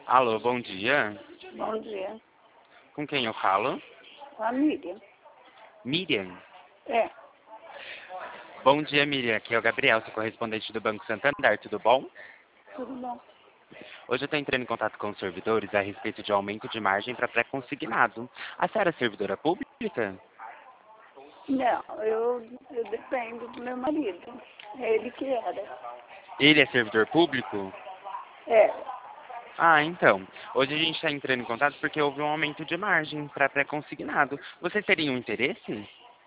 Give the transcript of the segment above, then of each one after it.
Alô, bom dia. Bom dia. Com quem eu falo? Com a Miriam. Miriam. É, Bom dia, Miriam. Aqui é o Gabriel, sou correspondente do Banco Santander. Tudo bom? tudo bom. Hoje eu estou entrando em contato com os servidores a respeito de aumento de margem para pré-consignado. A senhora é servidora pública? Não, eu dependo do meu marido. É ele que era. Ele é servidor público? É, Ah, então. Hoje a gente está entrando em contato porque houve um aumento de margem para pré-consignado. Vocês teriam interesse?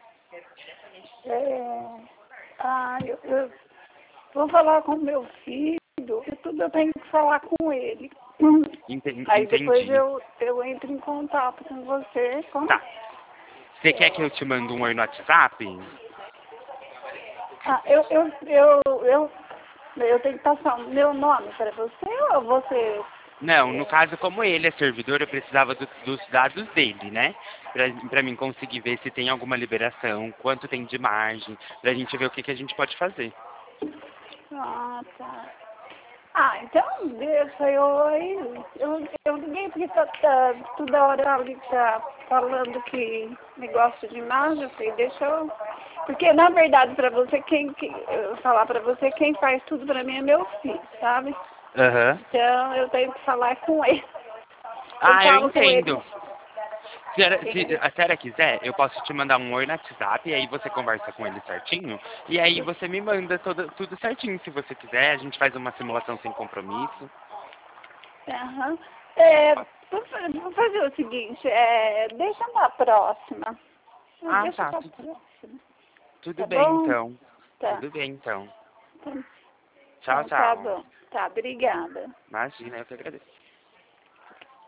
é. Ah, eu vou falar com meu filho. Tudo eu tenho que falar com ele. Aí depois Entendi. eu entro em contato com você. Como? Tá. Você quer que eu te mande um oi no WhatsApp? Ah, eu tenho que passar o meu nome para você ou você. Não, no caso, como ele é servidor, eu precisava dos dados dele, né? Pra mim conseguir ver se tem alguma liberação, quanto tem de margem, pra gente ver o que a gente pode fazer. Ah, tá. Ah, então deixa eu aí. Eu liguei porque toda hora ele tá falando que negócio de imagem, eu falei, deixa eu. Porque na verdade para você, eu falar para você, quem faz tudo para mim é meu filho, sabe? Aham. Então eu tenho que falar com ele. Eu Ah, eu falo com ele. entendo. Se a senhora quiser, eu posso te mandar um oi no WhatsApp, e aí você conversa com ele certinho, e aí você me manda tudo certinho, se você quiser, a gente faz uma simulação sem compromisso. Aham. É, vou fazer o seguinte, deixa na próxima. Ah, Deixa tá, pra próxima. tudo Tá bem bom? então. Tá. Tudo bem então. Então, Tchau, tá tchau. bom. Tá, obrigada. Imagina, eu que agradeço.